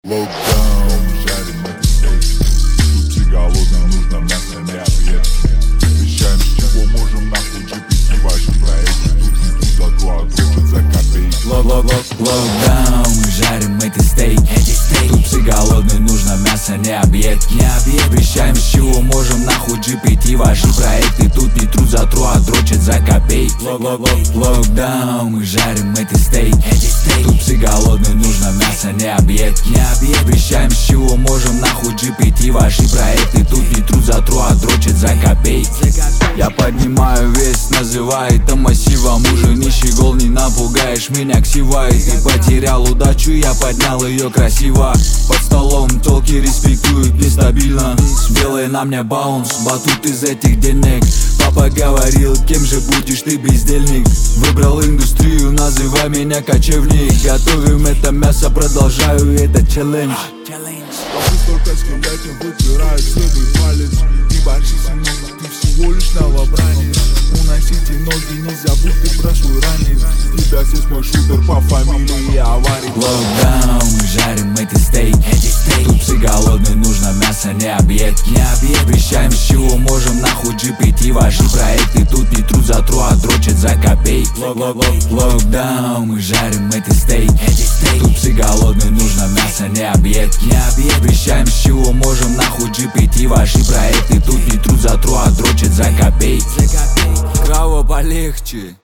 Локдаун, жарим это стейки. Тут все голодные, нужно мясо, не объедки. Вещаем, с чего можем нахуй GPT ваши проекты. Тут не тут зато отрочат за копейки. Локдаун, мы жарим эти стейки. Тут все голодные, нужно мясо, не объедки. Вещаем, с чего можем нахуй GPT ваши проекты. Тут не труд за труд, а дрочат за копейки. Локдаун, мы жарим эти стейки. Тут все голодные, нужно мясо, не объедки. Вещаем, с чего можем нахуй GPT ваши проекты. Тут не труд за труд, а дрочат за копейки. Я поднимаю вес, называй это массивом. Уже нищий гол, не напугаешь меня ксивой. Ты потерял удачу, я поднял ее красиво. Под столом толки респектуют нестабильно. С белой на мне баунс, батут из этих денег. Папа говорил, кем же будешь ты, бездельник. Выбрал индустрию, называй меня кочевник. Готовим это мясо, продолжаю этот челлендж. Папы столько скелетов выпирают слабый палец. Не борщись, много, ты всего лишь новобранец. Уносите ноги, не забудь ты про свой ранец. Тебя здесь мой шутер по фамилии Аварий. Локдаун, мы жарим эти стейки. Тут все голодные, нужно мясо, не объедки. Вещаем, с чего можем нахуй GPT ваши проекты. Тут не труд за труд, а дрочат за копейки. Локдаун, мы жарим эти стейки. Тут все голодные, нужно мясо, не объедки. Вещаем, с чего можем нахуй GPT ваши проекты. Тут не труд за труд, а дрочат за копейки. Кого полегче.